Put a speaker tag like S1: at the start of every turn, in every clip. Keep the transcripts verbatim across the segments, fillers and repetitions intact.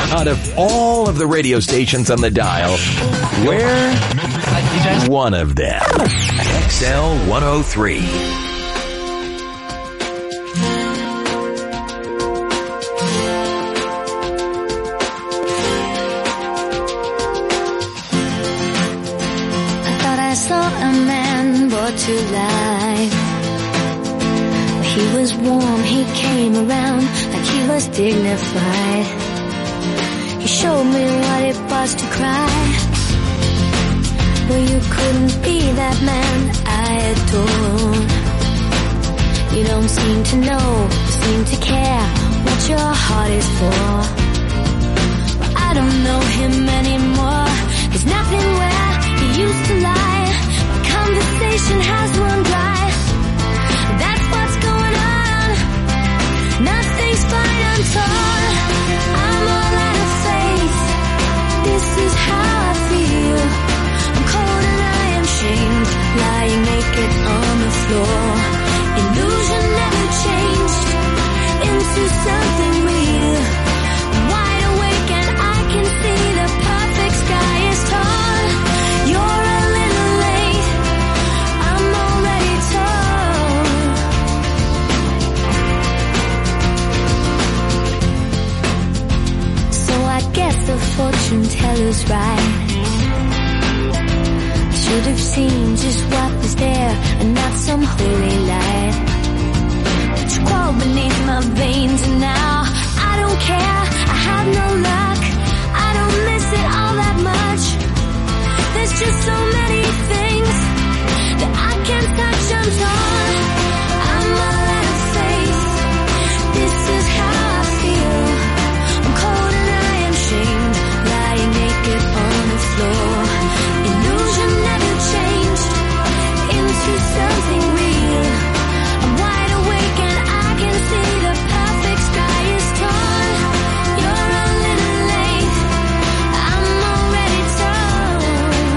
S1: Out of all of the radio stations on the dial, we're one of them. X L one oh three.
S2: To life. He was warm, he came around like he was dignified. He showed me what it was to cry. Well, you couldn't be that man I adored. You don't seem to know, seem to care what your heart is for. Well, I don't know him anymore. There's nothing where he used to lie. Conversation has run dry. That's what's going on. Nothing's fine, I'm torn. I'm all out of faith. This is how I feel. I'm cold and I am shamed, lying naked on the floor. Illusion never changed into something real. I'm wide awake and I can see the perfect sky is torn. You're a little late. I'm already torn. So I guess the fortune teller's right. Should have seen just what was there and not some holy light. But you crawl beneath my veins and now I don't care. I have no luck. I don't miss it all that much. There's just so many things that I can't touch. I'm torn. I'm all out of faith. This is how I feel. I'm cold and I am shamed, lying naked on the floor. Illusion never changed into something real. I'm wide awake and I can see the perfect sky is torn. You're a little late. I'm already torn.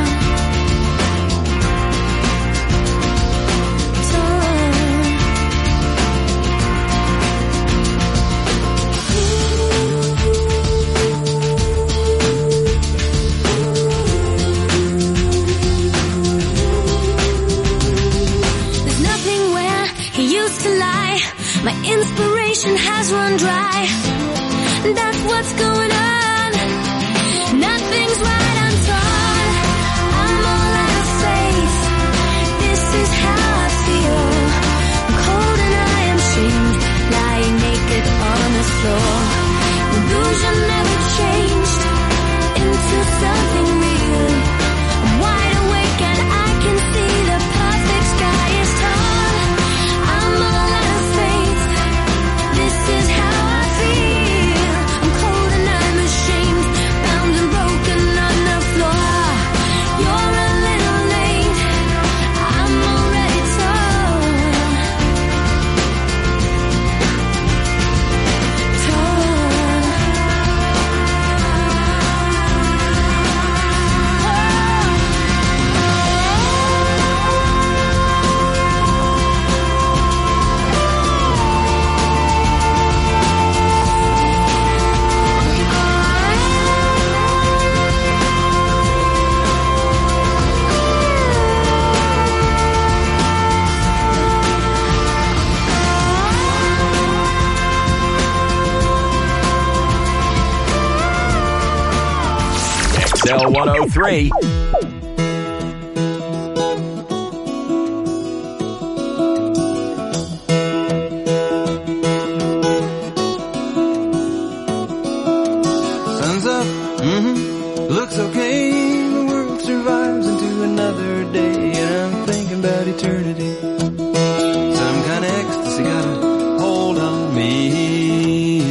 S2: There's nothing where he used to lie. My inspiration has run dry. That's what's going on. Nothing's right, I'm torn. I'm all out of faith. This is how I feel. I'm cold and I am shamed, lying naked on the floor. Illusion never changed into something real. I'm wide awake and I can see the perfect sky is torn. I'm all out of faith. This is how I feel. I'm cold and I'm ashamed, bound and broken on the floor. You're a little late. I'm already torn.
S1: X L one oh three.
S3: Sun's up, mm-hmm, looks okay. The world survives into another day, and I'm thinking about eternity. Some kind of ecstasy got a hold on me.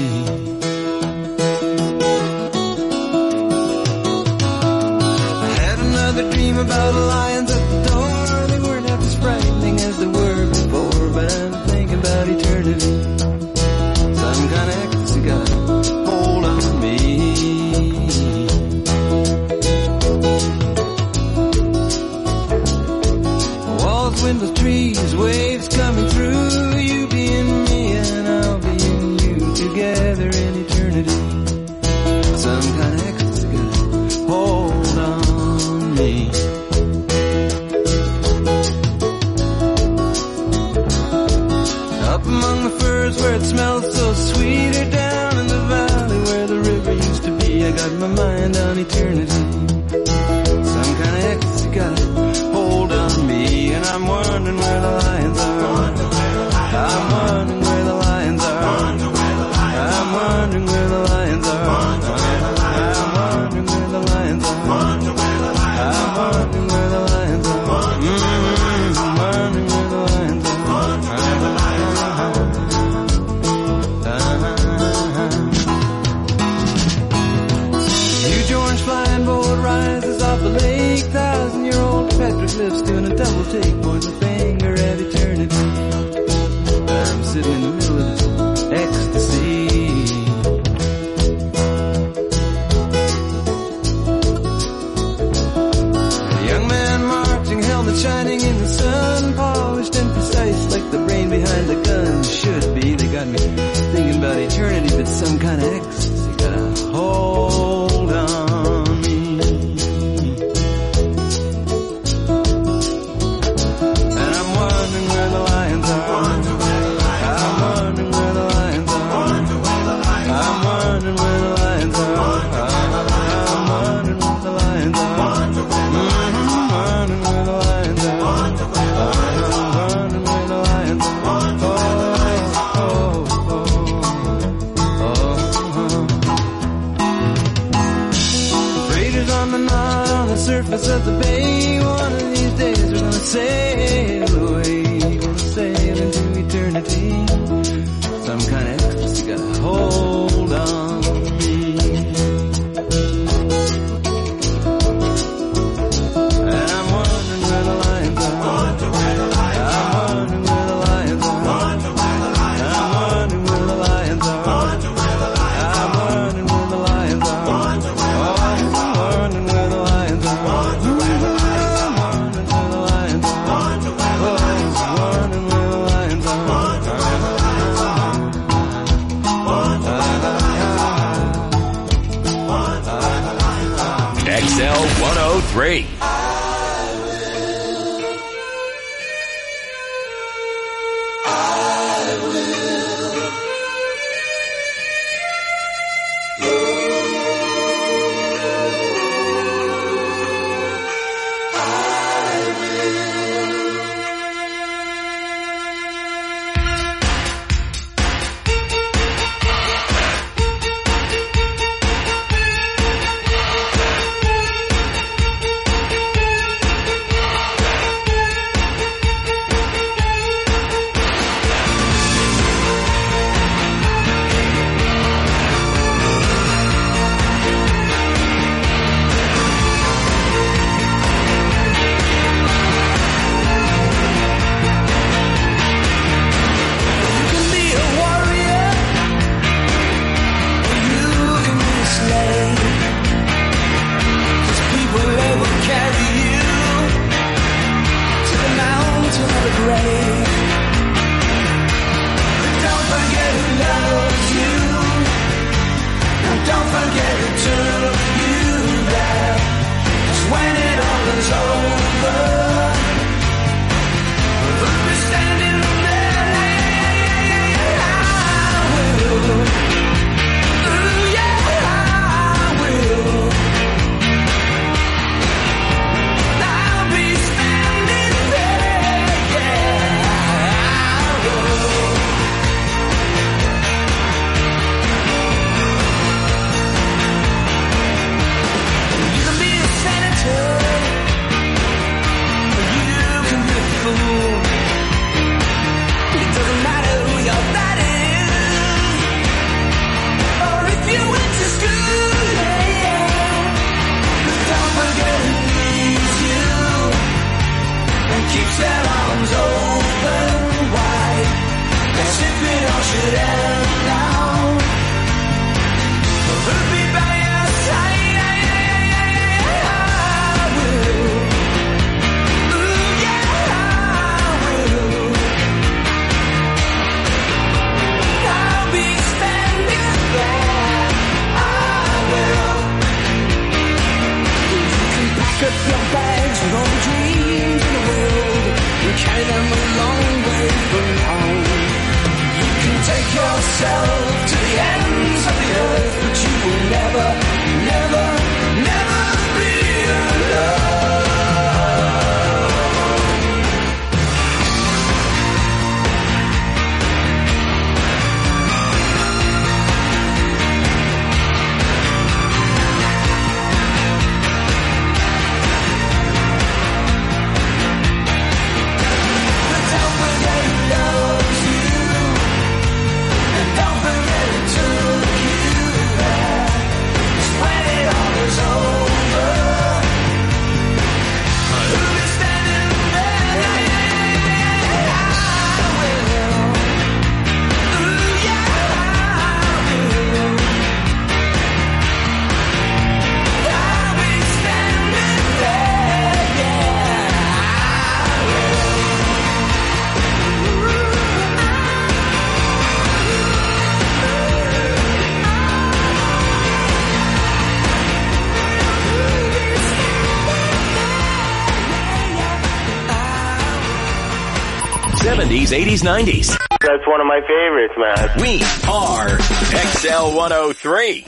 S3: I had another dream about lions at the door. They weren't half as frightening as they were before, but I'm thinking about eternity. Some kind of ecstasy got a hold on me. Walls, windows, trees, waves coming through. You being me and I'll be in you, together in eternity. some kind of ecstasy got a hold on me. Up among the firs where it smells so sweet, or down in the valley where the river used to be, I got my mind on eternity. Some kind of ecstasy got a hold on me, and I'm wondering where the lions are. I'm wondering where the lions are. I'm wondering where the lions are. I'm wondering where the lions are. I'm wondering where the lions are. Mm-hmm. I'm wondering where the lions are. Huge orange flying boat rises off the lake. Thousand-year-old petroglyphs doing a double take, pointing the finger at eternity. I'm sitting in the middle of this ecstasy. A young man marching, helmet shining in the sun, polished and precise like the brain behind the gun should be. They got me thinking about eternity, but some kind of ecstasy got a hold on me. And I'm wondering where the lions are. I'm wondering where the lions are. I'm wondering where the lions are. I'm wondering where the lions are. I'm wondering where the lions are. I'm wondering where the lions are. Oh, oh, oh. Freighters on the knot on the surface of the bay. One of these days we're gonna sail away, gonna sail into eternity. Some kind of ecstasy got a hold on me. And I'm wondering where the lions are. I'm wondering where the lions are. I'm wondering where the lions are. I'm wondering where the lions are. I'm wondering where the lions are. Oh, I'm wondering where the lions are. I'm wondering where the lions are. Oh, I'm wondering where the lions are.
S1: X L one oh three. seventies, eighties, nineties.
S4: That's one of my favorites, man.
S1: We are X L one oh three.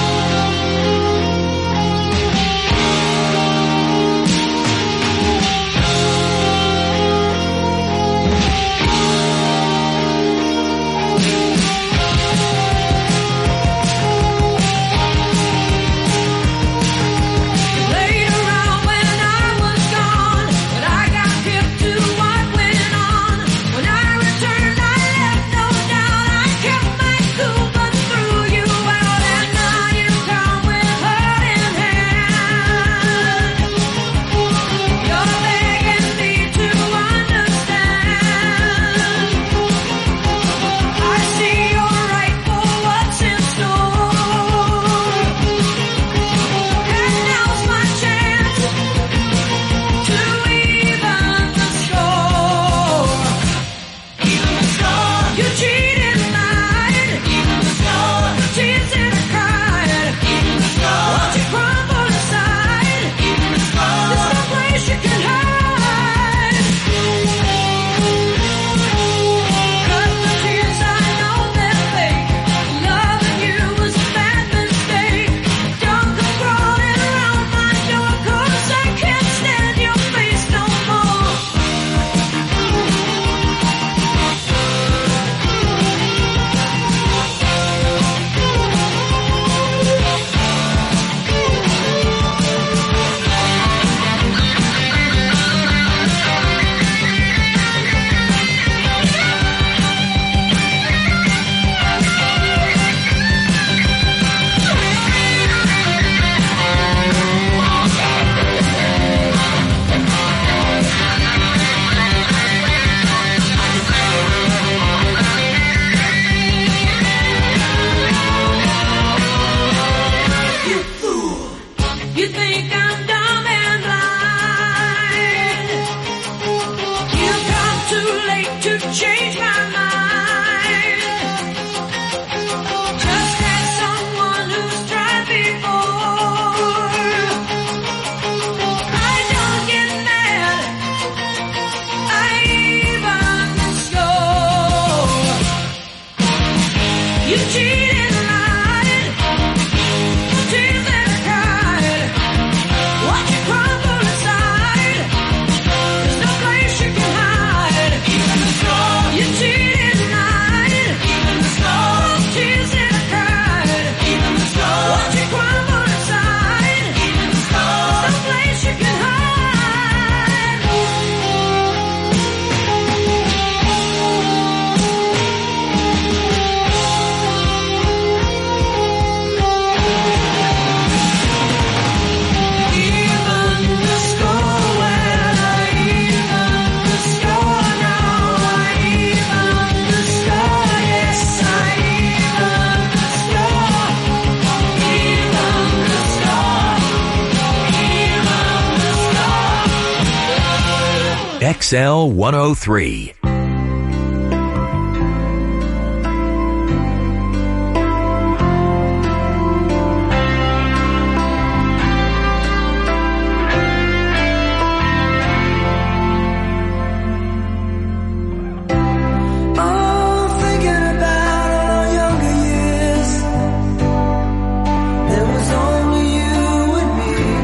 S1: X L one oh three.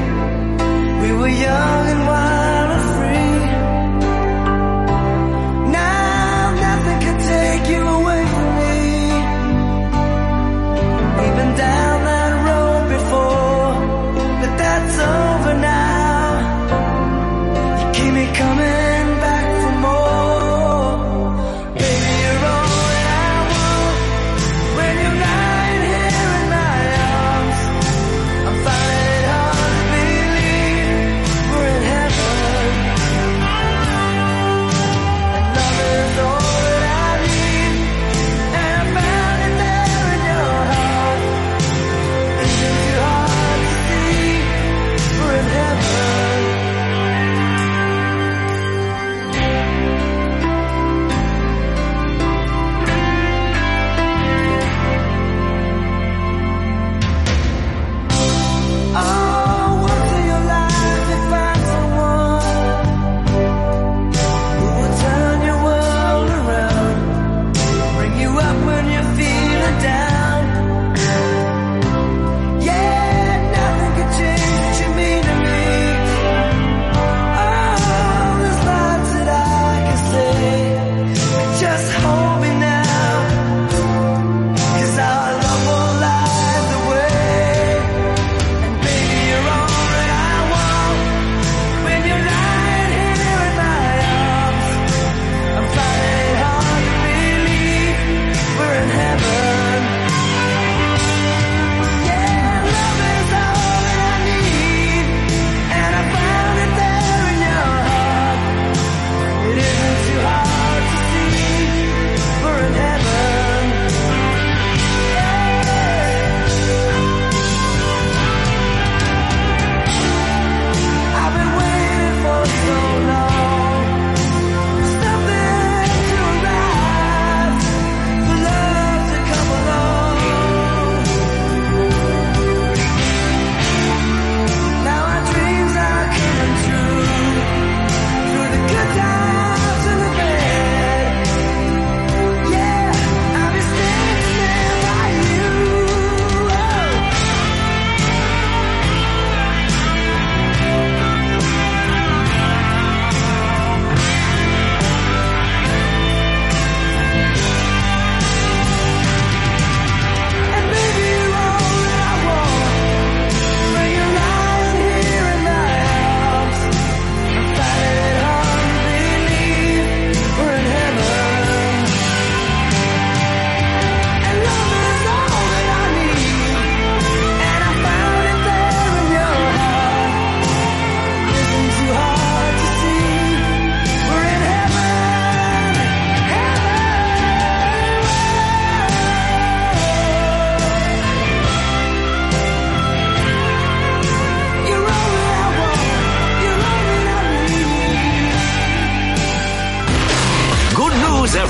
S3: Young and wild and free.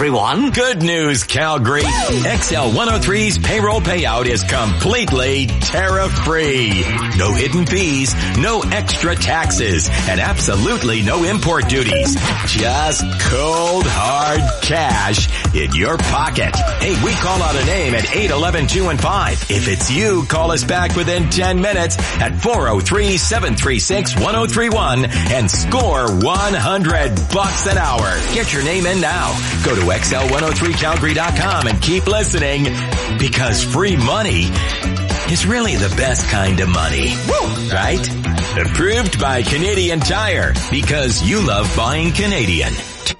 S5: everyone.
S1: Good news, Calgary. X L one oh three's payroll payout is completely tariff-free. No hidden fees, no extra taxes, and absolutely no import duties. Just cold, hard cash in your pocket. Hey, we call out a name at eight eleven two and five. If it's you, call us back within ten minutes at four oh three, seven three six, one oh three one and score one hundred bucks an hour. Get your name in now. Go to X L one oh three Calgary dot com and keep listening, because free money is really the best kind of money. Woo! Right? Approved by Canadian Tire, because you love buying Canadian.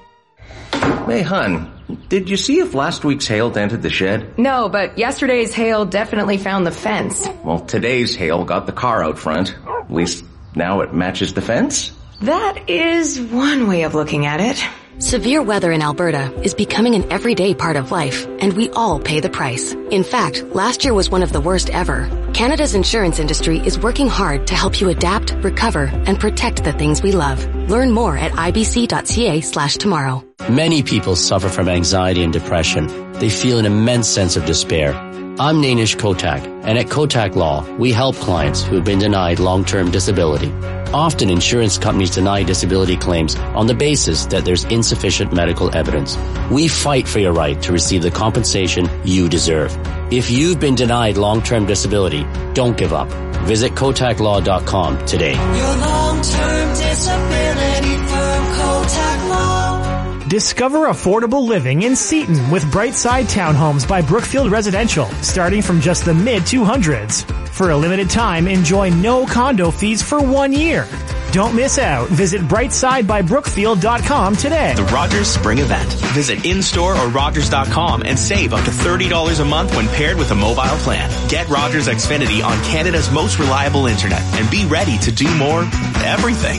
S6: Hey, hun, did you see if last week's hail dented the shed?
S7: No, but yesterday's hail definitely found the fence.
S6: Well, today's hail got the car out front. At least now it matches the fence.
S7: That is one way of looking at it.
S8: Severe weather in Alberta is becoming an everyday part of life, and we all pay the price. In fact, last year was one of the worst ever. Canada's insurance industry is working hard to help you adapt, recover, and protect the things we love. Learn more at ibc.ca slash tomorrow.
S9: Many people suffer from anxiety and depression. They feel an immense sense of despair. I'm Nainish Kotak, and at Kotak Law, we help clients who have been denied long-term disability. Often insurance companies deny disability claims on the basis that there's insufficient medical evidence. We fight for your right to receive the compensation you deserve. If you've been denied long-term disability, don't give up. Visit kotak law dot com today.
S10: Your long-term disability firm, Kotak Law.
S11: Discover affordable living in Seaton with Brightside Townhomes by Brookfield Residential, starting from just the mid two hundreds. For a limited time, enjoy no condo fees for one year. Don't miss out. Visit brightside by brookfield dot com today.
S12: The Rogers Spring Event. Visit in-store or rogers dot com and save up to thirty dollars a month when paired with a mobile plan. Get Rogers Xfinity on Canada's most reliable internet and be ready to do more everything.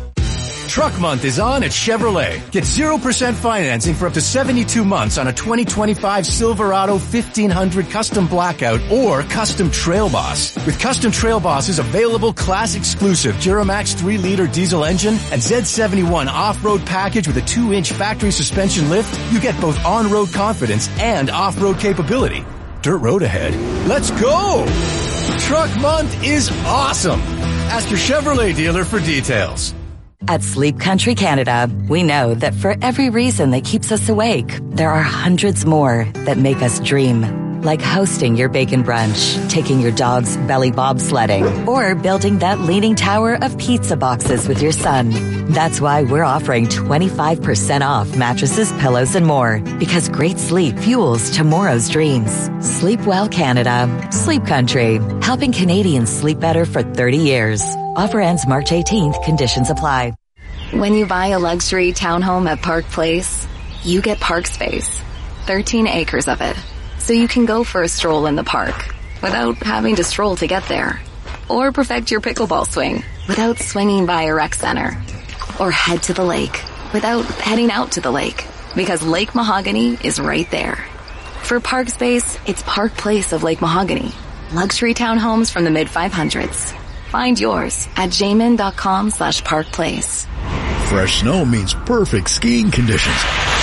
S13: Truck Month is on at Chevrolet. Get zero percent financing for up to seventy-two months on a twenty twenty-five Silverado fifteen hundred Custom Blackout or Custom Trail Boss. With Custom Trail Boss's available class-exclusive Duramax three liter diesel engine and Z seventy-one off-road package with a two inch factory suspension lift, you get both on-road confidence and off-road capability. Dirt road ahead. Let's go! Truck Month is awesome! Ask your Chevrolet dealer for details.
S14: At Sleep Country Canada, we know that for every reason that keeps us awake, there are hundreds more that make us dream. Like hosting your bacon brunch, taking your dog's belly bobsledding, or building that leaning tower of pizza boxes with your son. That's why we're offering twenty-five percent off mattresses, pillows, and more. Because great sleep fuels tomorrow's dreams. Sleep well, Canada. Sleep Country. Helping Canadians sleep better for thirty years. Offer ends March eighteenth. Conditions apply.
S15: When you buy a luxury townhome at Park Place, you get park space. thirteen acres of it. So you can go for a stroll in the park without having to stroll to get there. Or perfect your pickleball swing without swinging by a rec center. Or head to the lake without heading out to the lake. Because Lake Mahogany is right there. For park space, it's Park Place of Lake Mahogany. Luxury townhomes from the mid five hundreds. Find yours at jamin.com slash park place.
S16: Fresh snow means perfect skiing conditions,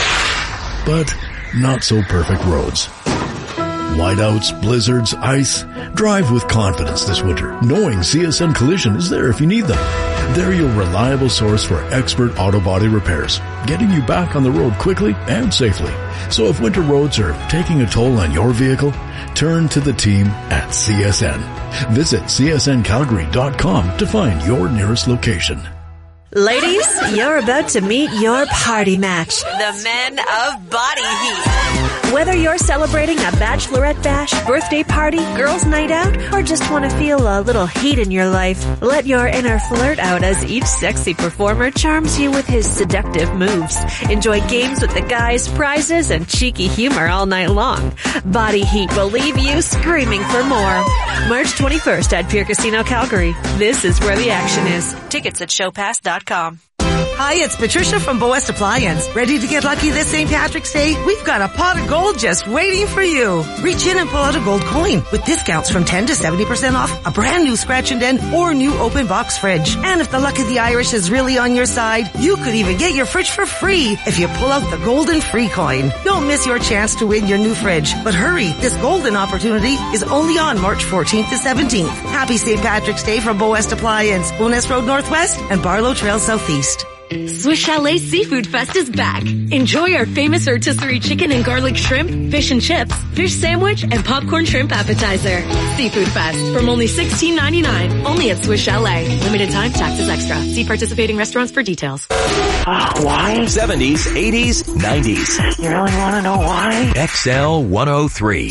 S16: but not so perfect roads. Whiteouts, blizzards, ice. Drive with confidence this winter, knowing C S N Collision is there if you need them. They're your reliable source for expert auto body repairs, getting you back on the road quickly and safely. So if winter roads are taking a toll on your vehicle, turn to the team at C S N. Visit c s n calgary dot com to find your nearest location.
S17: Ladies, you're about to meet your party match, the men of Body Heat. Whether you're celebrating a bachelorette bash, birthday party, girls' night out, or just want to feel a little heat in your life, let your inner flirt out as each sexy performer charms you with his seductive moves. Enjoy games with the guys, prizes, and cheeky humor all night long. Body Heat will leave you screaming for more. March twenty-first at Pier Casino Calgary. This is where the action is. Tickets at showpass dot com.
S5: Hi, it's Patricia from Bow West Appliance. Ready to get lucky this Saint Patrick's Day? We've got a pot of gold just waiting for you. Reach in and pull out a gold coin with discounts from ten to seventy percent off a brand new scratch and dent or new open box fridge. And if the luck of the Irish is really on your side, you could even get your fridge for free if you pull out the golden free coin. Don't miss your chance to win your new fridge. But hurry, this golden opportunity is only on March fourteenth to seventeenth. Happy Saint Patrick's Day from Bow West Appliance, Bowness Road Northwest and Barlow Trail Southeast.
S18: Swiss Chalet Seafood Fest is back. Enjoy our famous rotisserie chicken and garlic shrimp, fish and chips, fish sandwich, and popcorn shrimp appetizer. Seafood Fest from only sixteen ninety-nine. Only at Swiss Chalet. Limited time, taxes extra. See participating restaurants for details.
S1: Uh, why? seventies, eighties, nineties.
S4: You really want to know why?
S1: X L one oh three.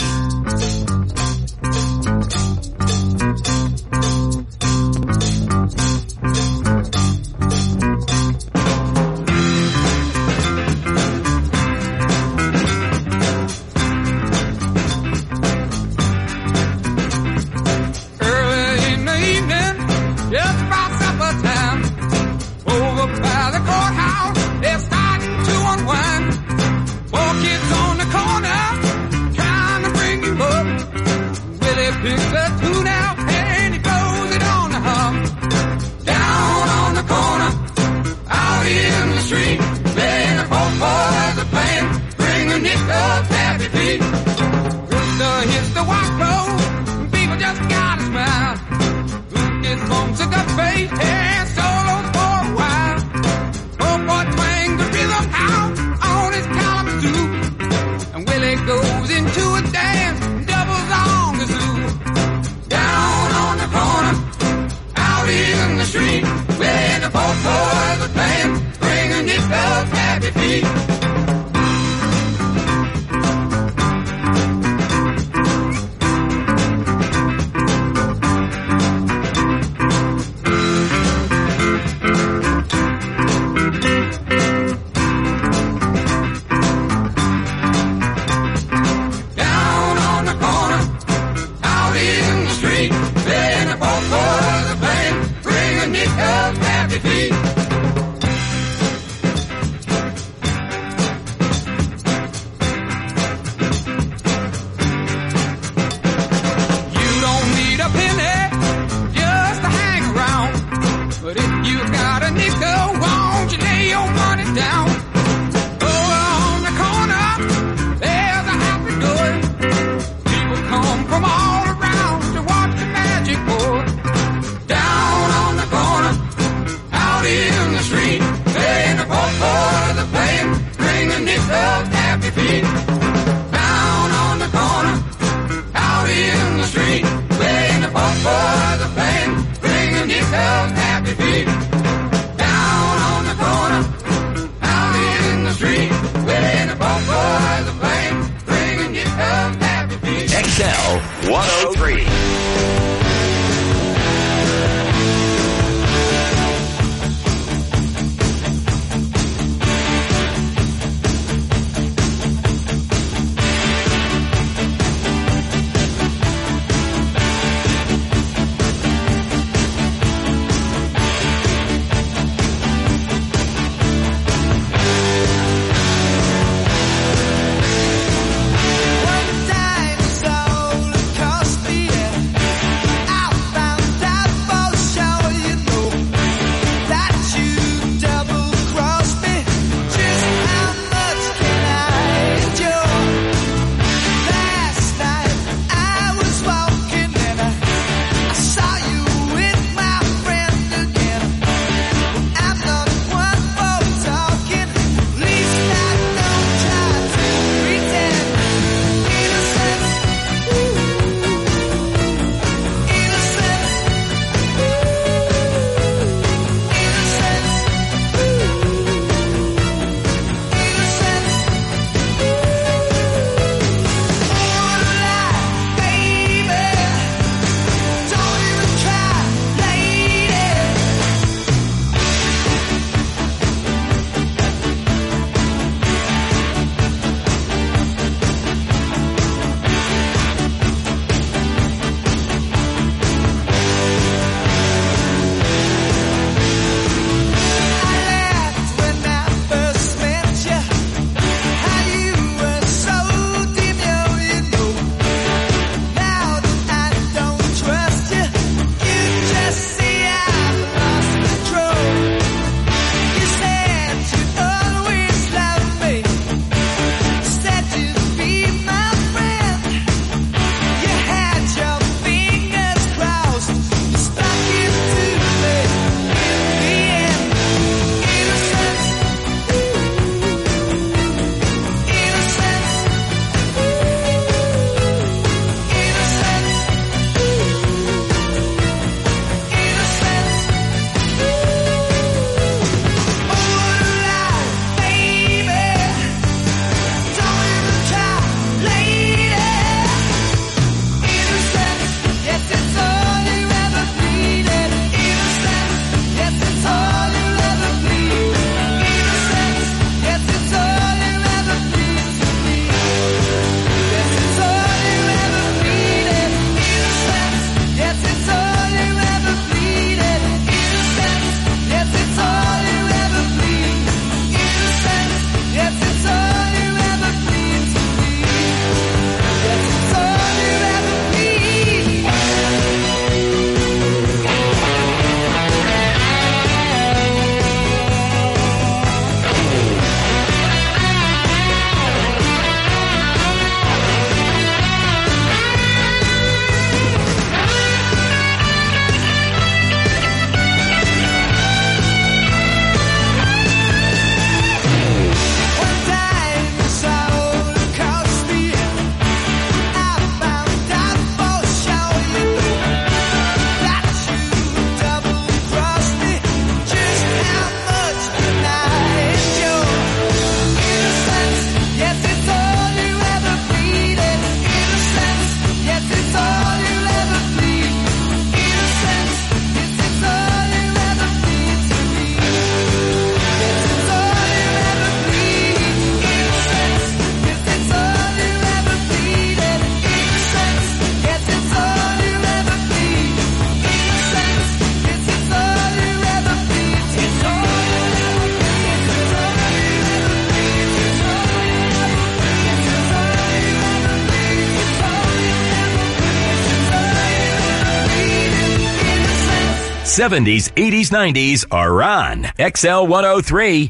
S1: seventies, eighties, nineties are on X L one oh three.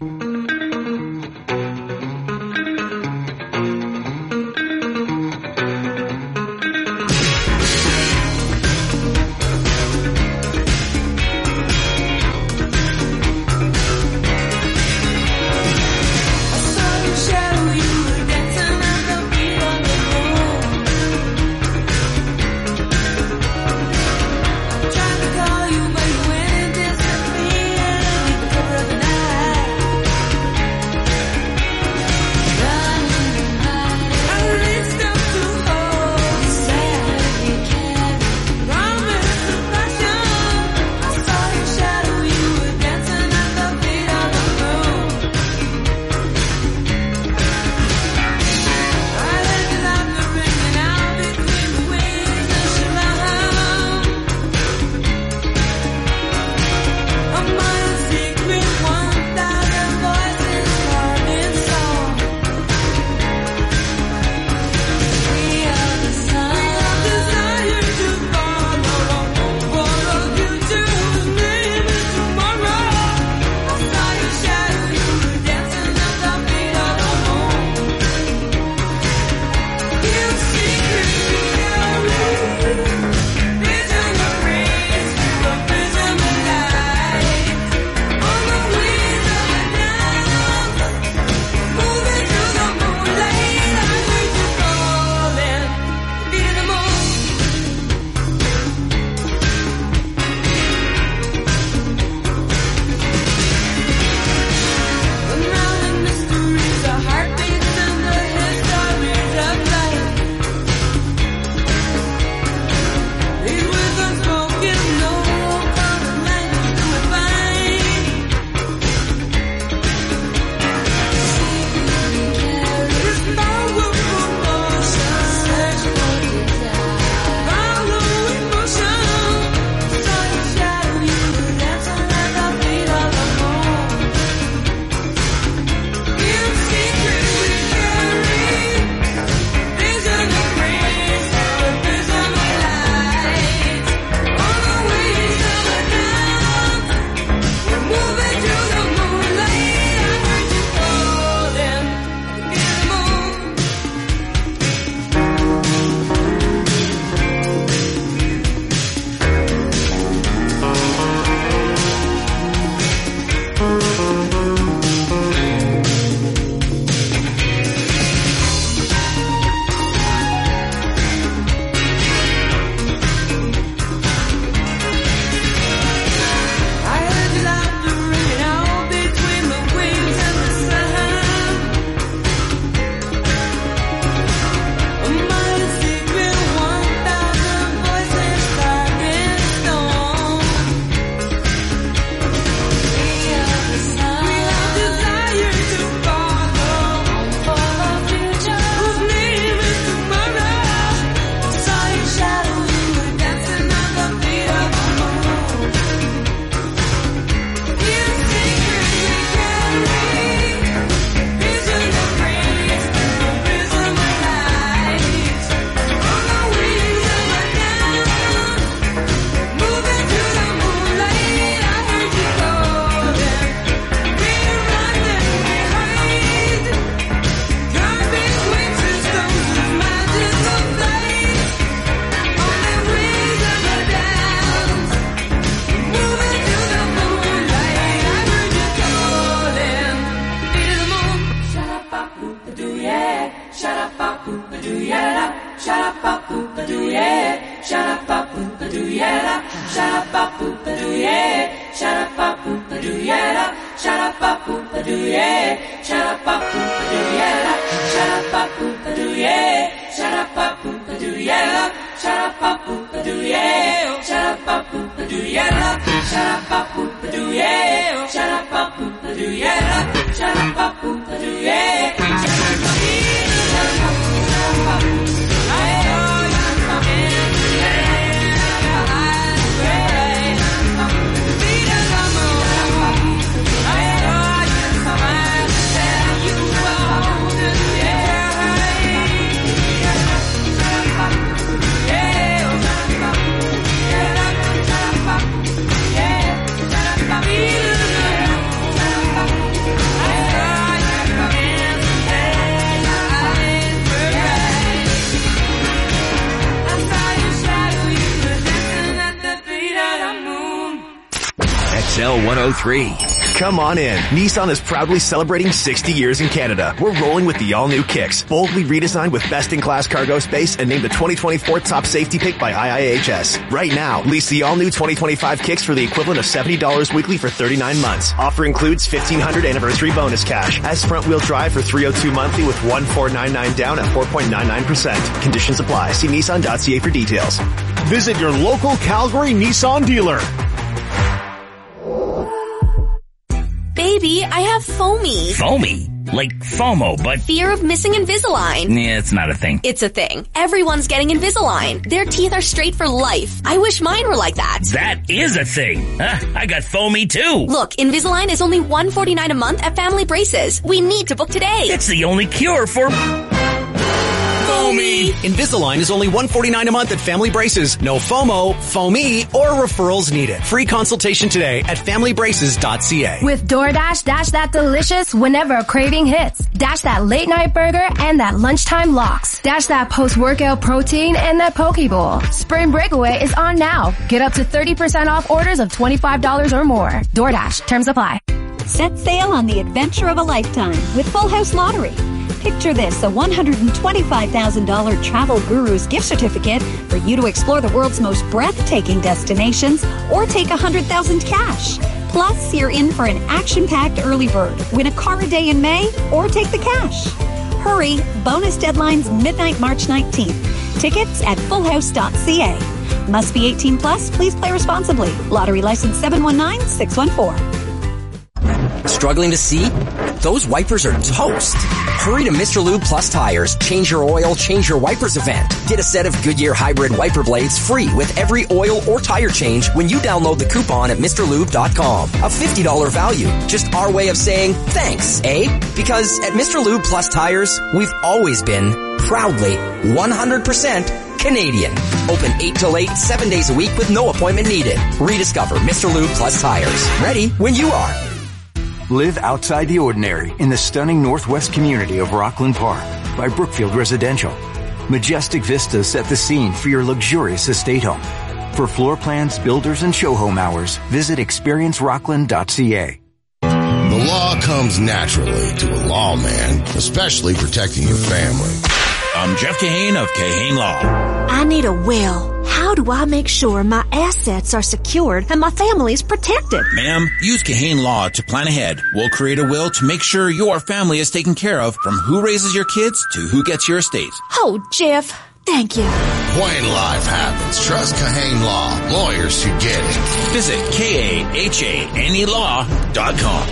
S10: Yeah.
S1: X L one oh three.
S19: Come on in. Nissan is proudly celebrating sixty years in Canada. We're rolling with the all-new Kicks, boldly redesigned with best-in-class cargo space and named the twenty twenty-four top safety pick by I I H S. Right now, lease the all-new twenty twenty-five Kicks for the equivalent of seventy dollars weekly for thirty-nine months. Offer includes fifteen hundred anniversary bonus cash as front-wheel drive for three oh two monthly with one four nine nine down at four point nine nine percent. Conditions apply. See Nissan dot C A for details.
S11: Visit your local Calgary Nissan dealer.
S20: Baby, I have foamy.
S21: Foamy? Like FOMO, but...
S20: Fear of missing Invisalign.
S21: Yeah, it's not a thing.
S20: It's a thing. Everyone's getting Invisalign. Their teeth are straight for life. I wish mine were like that.
S21: That is a thing. Huh? I got foamy too.
S20: Look, Invisalign is only one hundred forty-nine dollars a month at Family Braces. We need to book today.
S21: It's the only cure for... foamy.
S22: Invisalign is only one hundred forty-nine dollars a month at Family Braces. No FOMO, foamy, or referrals needed. Free consultation today at family braces dot c a.
S23: With DoorDash, dash that delicious whenever a craving hits. Dash that late night burger and that lunchtime locks. Dash that post-workout protein and that poke bowl. Spring Breakaway is on now. Get up to thirty percent off orders of twenty-five dollars or more. DoorDash. Terms apply.
S24: Set sail on the adventure of a lifetime with Full House Lottery. Picture this, a one hundred twenty-five thousand dollars Travel Gurus gift certificate for you to explore the world's most breathtaking destinations or take one hundred thousand dollars cash. Plus, you're in for an action-packed early bird. Win a car a day in May or take the cash. Hurry, bonus deadline's midnight March nineteenth. Tickets at full house dot c a. Must be eighteen plus, please play responsibly. Lottery license seven one nine six one four.
S25: Struggling to see? Those wipers are toast. Hurry to Mister Lube Plus Tires. Change your oil, change your wipers event. Get a set of Goodyear Hybrid wiper blades free with every oil or tire change when you download the coupon at Mr Lube dot com. A fifty dollars value. Just our way of saying thanks, eh? Because at Mister Lube Plus Tires, we've always been proudly one hundred percent Canadian. Open eight till eight, seven days a week with no appointment needed. Rediscover Mister Lube Plus Tires. Ready when you are.
S26: Live outside the ordinary in the stunning northwest community of Rockland Park by Brookfield Residential. Majestic vistas set the scene for your luxurious estate home. For floor plans, builders, and show home hours, visit experience rockland dot c a.
S27: The law comes naturally to a lawman, especially protecting your family.
S28: I'm Jeff Kahane of Kahane Law.
S17: I need a will. How do I make sure my assets are secured and my family's protected?
S28: Ma'am, use Kahane Law to plan ahead. We'll create a will to make sure your family is taken care of, from who raises your kids to who gets your estate.
S17: Oh, Jeff, thank you.
S27: When life happens, trust Kahane Law. Lawyers who get it.
S28: Visit K A H A N E law dot com.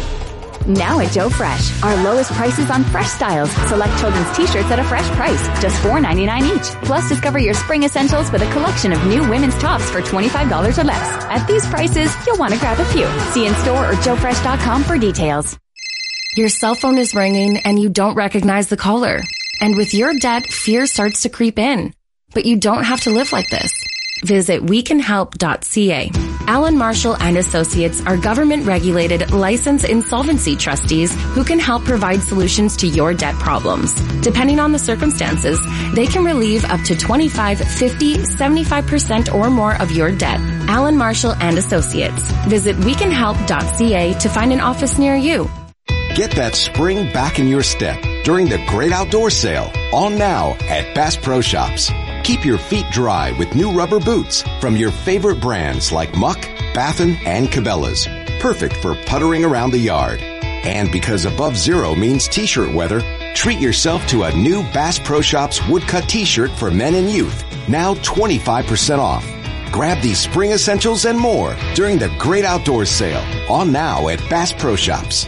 S29: Now at Joe Fresh, our lowest prices on fresh styles. Select children's t-shirts at a fresh price, just four ninety-nine each. Plus, discover your spring essentials with a collection of new women's tops for twenty-five dollars or less. At these prices, you'll want to grab a few. See in store or joe fresh dot com for details.
S8: Your cell phone is ringing and you don't recognize the caller. And with your debt, fear starts to creep in. But you don't have to live like this. Visit we can help dot c a. Allen Marshall and Associates are government-regulated, licensed insolvency trustees who can help provide solutions to your debt problems. Depending on the circumstances, they can relieve up to twenty-five, fifty, seventy-five percent or more of your debt. Allen Marshall and Associates. Visit we can help dot c a to find an office near you.
S30: Get that spring back in your step during the Great Outdoor Sale. On now at Bass Pro Shops. Keep your feet dry with new rubber boots from your favorite brands like Muck, Baffin, and Cabela's. Perfect for puttering around the yard. And because above zero means t-shirt weather, treat yourself to a new Bass Pro Shops woodcut t-shirt for men and youth. Now twenty-five percent off. Grab these spring essentials and more during the Great Outdoors Sale. On now at Bass Pro Shops.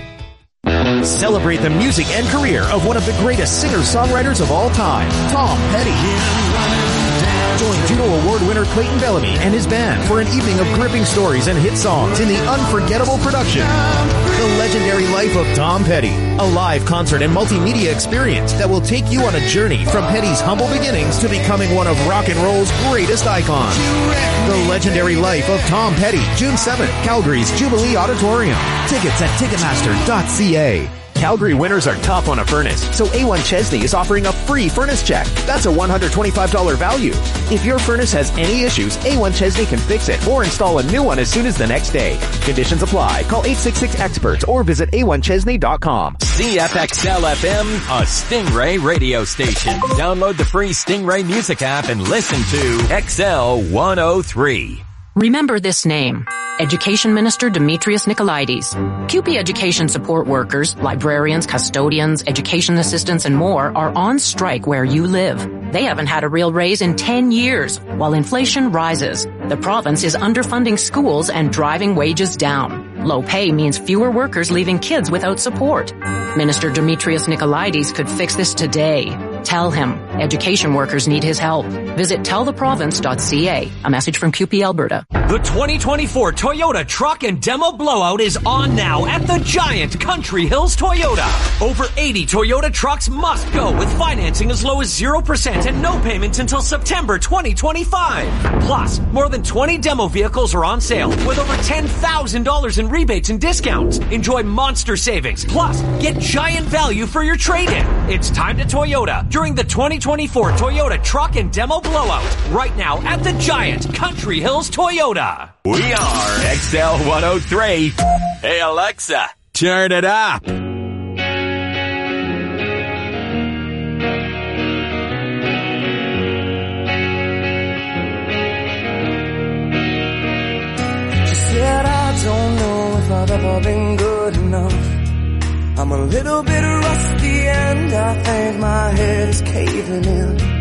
S11: Celebrate the music and career of one of the greatest singer-songwriters of all time, Tom Petty. Join Juno Award winner Clayton Bellamy and his band for an evening of gripping stories and hit songs in the unforgettable production, The Legendary Life of Tom Petty, a live concert and multimedia experience that will take you on a journey from Petty's humble beginnings to becoming one of rock and roll's greatest icons. The Legendary Life of Tom Petty, June seventh, Calgary's Jubilee Auditorium. Tickets at ticketmaster dot c a.
S2: Calgary winters are tough on a furnace, so A one Chesney is offering a free furnace check. That's a one hundred twenty-five dollars value. If your furnace has any issues, A one Chesney can fix it or install a new one as soon as the next day. Conditions apply. Call eight six six experts or visit A one Chesney dot com.
S1: C F X L F M, a Stingray radio station. Download the free Stingray music app and listen to X L one oh three.
S3: Remember this name. Education Minister Demetrius Nicolaides. C U P E education support workers, librarians, custodians, education assistants, and more are on strike where you live. They haven't had a real raise in ten years, while inflation rises. The province is underfunding schools and driving wages down. Low pay means fewer workers leaving kids without support. Minister Demetrius Nicolaides could fix this today. Tell him. Education workers need his help. Visit tell the province dot c a. A message from C U P E Alberta.
S6: The twenty twenty-four Toyota Truck and Demo Blowout is on now at the giant Country Hills Toyota. Over eighty Toyota trucks must go with financing as low as zero percent and no payments until September twenty twenty-five. Plus, more than twenty demo vehicles are on sale with over ten thousand dollars in rebates and discounts. Enjoy monster savings. Plus, get giant value for your trade-in. It's time to Toyota during the twenty twenty-four Toyota Truck and Demo Blowout. Right now at the giant Country Hills Toyota.
S1: We are X L one oh three. Hey Alexa, turn it up.
S10: She said, I don't know if I've ever been good enough. I'm a little bit rusty and I think my head is caving in.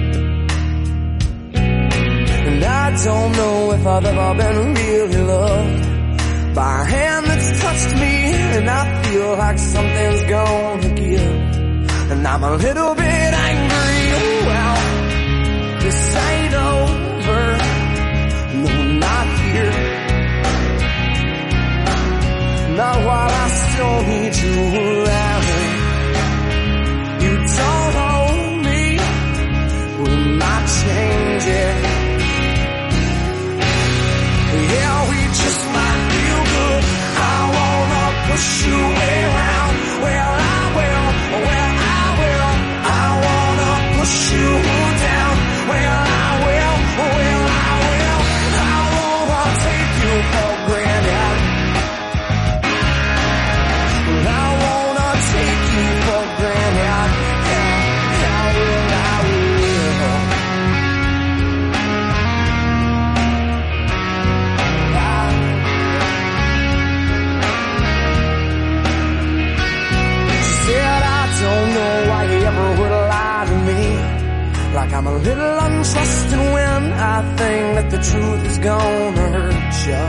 S10: And I don't know if I've ever been really loved by a hand that's touched me, and I feel like something's gonna give. And I'm a little bit angry, well, this ain't over, no, not here. Not while I still need you around. You don't own me, we might change it. Yeah, we just might feel good. I wanna push you around. Well, I will, well, I will. I wanna push you down. Well, I will, well, I will. I wanna take you for granted. I wanna take you for granted. Yeah, I will, I will. Don't know why you ever would lie to me. Like I'm a little untrusting when I think that the truth is gonna hurt you.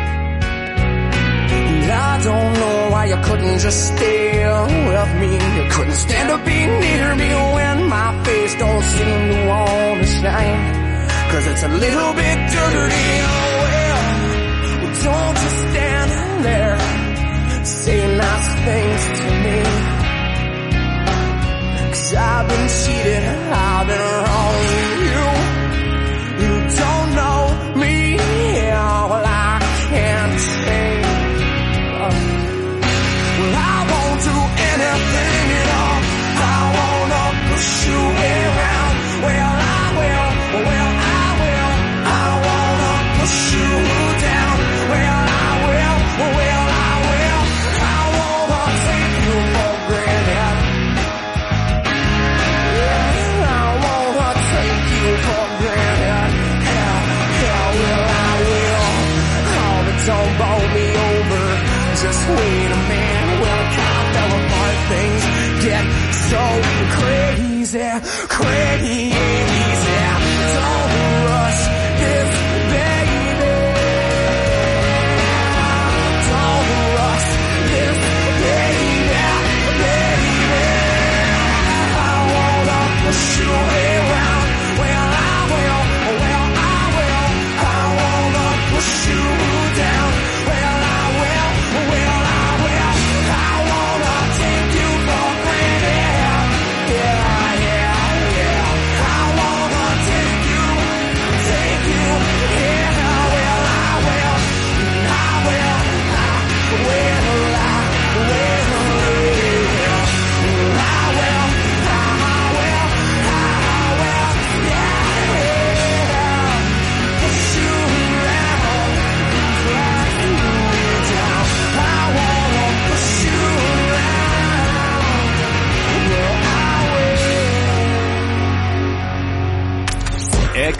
S10: And I don't know why you couldn't just stay with me. You couldn't stand to be near me when my face don't seem to wanna shine. Cause it's a little bit dirty. Oh well, don't just stand there, say nice things to me. Cause I've been cheated, I've been wrong with you. You don't know me, yeah, well I can't change. Uh, well I won't do anything at all. I wanna push you around. Well I will, well I will. I wanna push you down. Well I will, well I will. I wanna take you for granted. Don't bowl me over, just wait a minute. Well, kind of fell apart, things get so crazy, crazy. Don't rush this, baby. Don't rush this, baby, baby. I wanna push you around. Well, I will, well, I will. I wanna push you down. Well, I will, well, I will. I wanna take you for granted. Yeah, yeah, yeah. I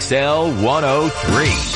S1: X L one oh three.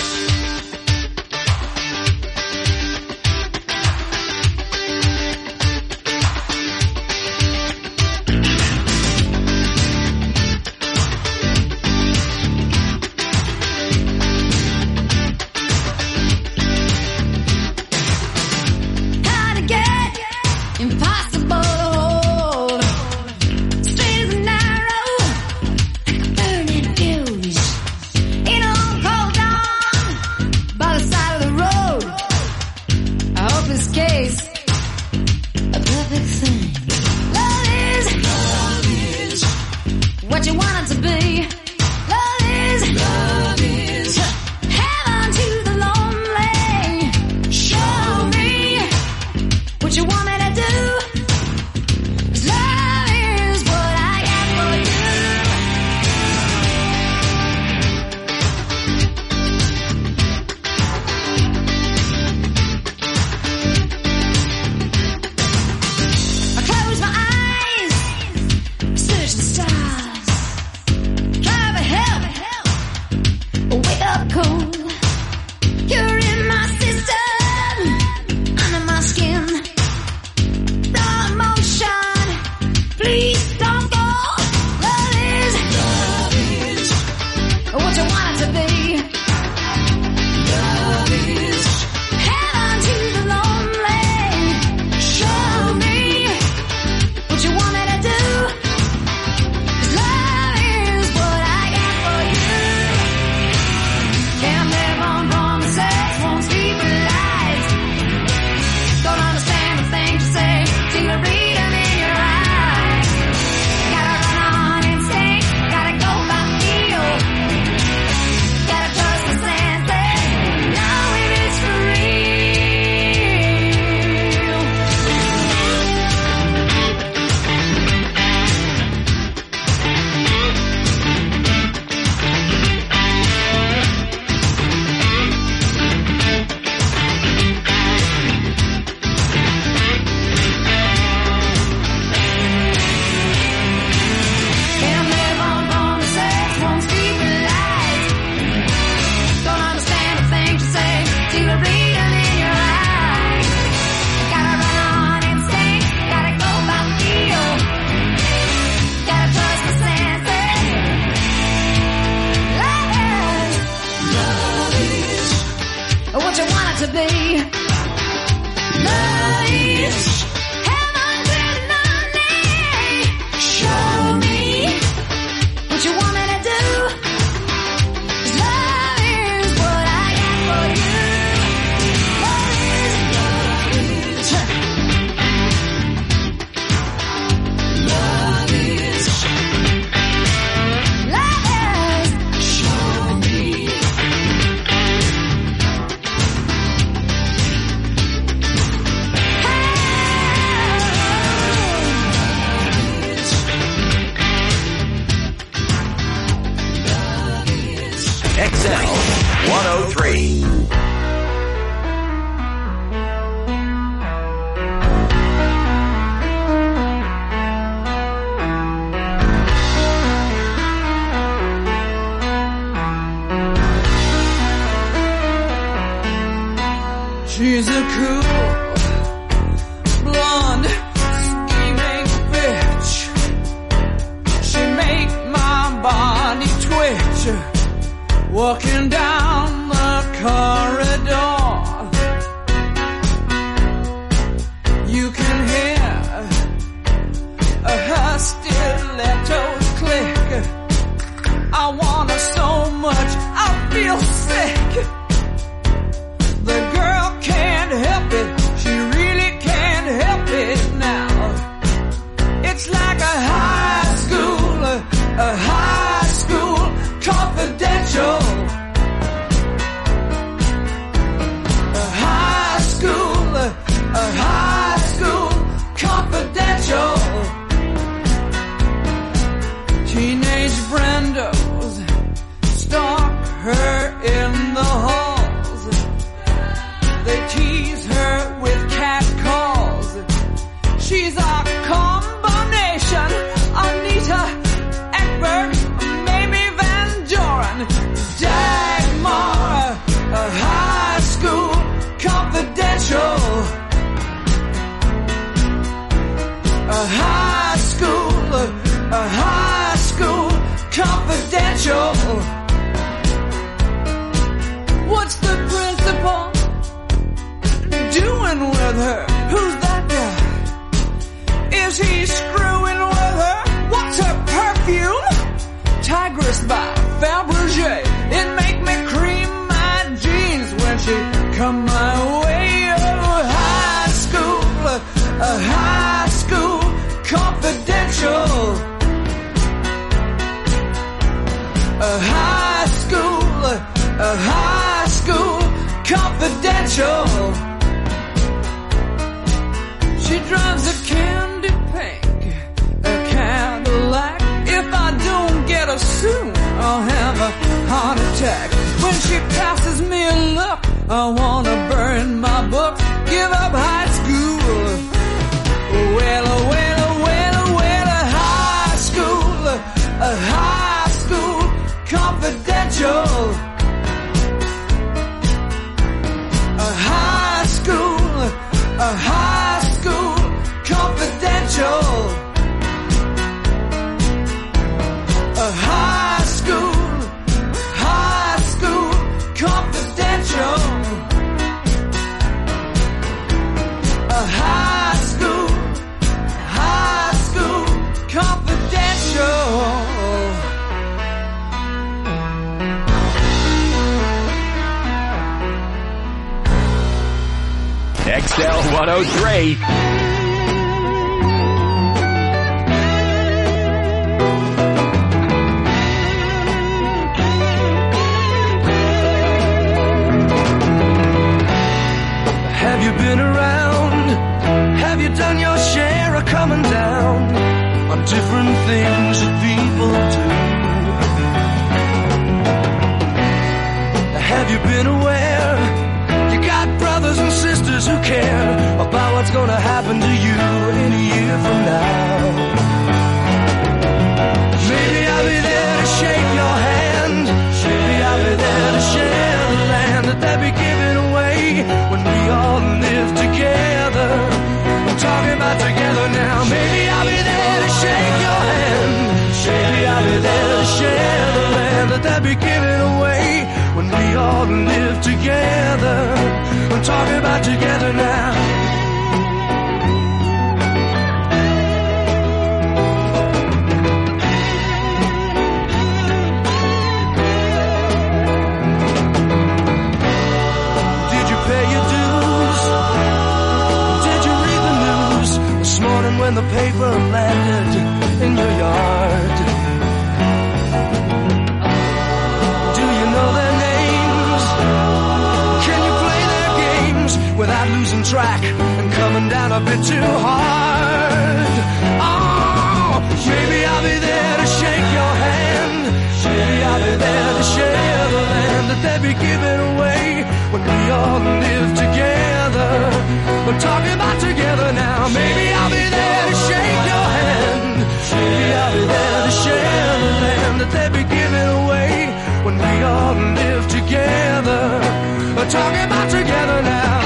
S1: X L one oh three.
S10: She's a cool, blonde, scheming bitch. She make my body twitch. Walking down the corridor, you can hear her stilettos click. I want her so much, I feel sick. The girl can't help it, she really can't help it now. It's like a high school, a high school confidential. A high school, a high school confidential. Teenage Brendos stalk her in the halls. They tease her with her? Who's that guy? Is he screwing with her? What's her perfume? Tigress by Fabergé. It make me cream my jeans when she come my way. Oh, high school, a high school confidential. A high school, a high school confidential. She drives a candy pink, a Cadillac. If I don't get her soon, I'll have a heart attack. When she passes me a look, I wanna burn my books, give up high school. Well, well, well, well, a high school, a high school confidential. A high school, a high school confidential. A high school, high school confidential. A high school, high school confidential.
S1: X L one oh three.
S10: Have you been around? Have you done your share of coming down on different things that people do? Have you been aware? You got brothers and sisters who care about what's gonna happen to you in a year from now. Maybe I'll be there to shake your hand. Maybe I'll be there to share the land that they'll be giving away when we all live together. I'm talking about together now. Maybe I'll be there to shake your hand. Maybe I'll be there to share the land that they'll be giving away when we all live together. I'm talking about together now. Did you pay your dues? Did you read the news this morning when the paper landed in your yard? Do you know their names? Can you play their games without losing track and coming down a bit too hard? Oh, maybe I'll be there to shake your hand. Maybe I'll be there to share the land that they'll be giving away when we all live together. We're talking about together now. Maybe I'll be there to shake your hand. Maybe I'll be there to share the land that they'll be giving away when we all live together. We're talking about together now.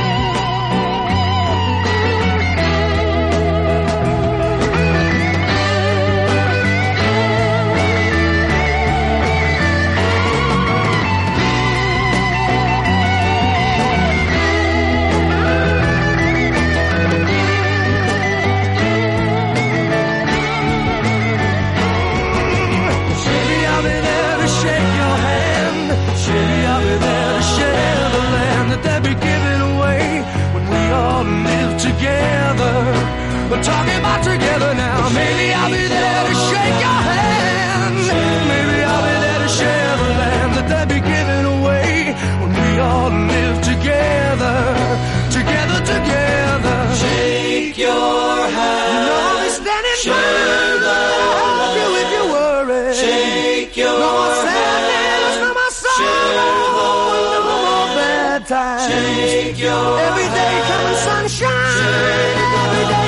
S10: We're talking about together now. Maybe I'll be there to shake your hand. Maybe I'll be there to share the land that they'll be giving away when we all live together. Together, together. Shake your hand. You know I'll be standing share by. I'll help you if you worry. Shake your hand. No more sadness, no more sorrow, no more bad times. Shake your hand. Every day coming sunshine. Shake every day.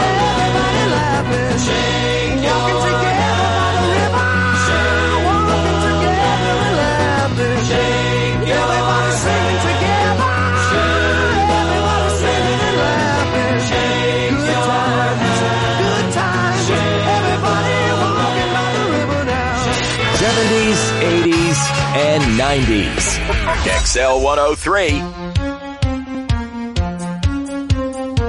S10: Shake walking together by the river. Shake walking together and laughing. Shake everybody singing together. Shake everybody singing and laughing. Shake good times, good times. Everybody walking by the river now.
S1: seventies, eighties, and nineties. X L one oh three.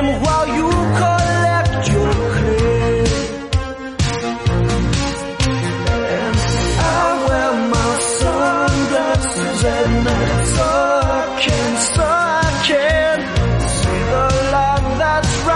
S10: while you collect your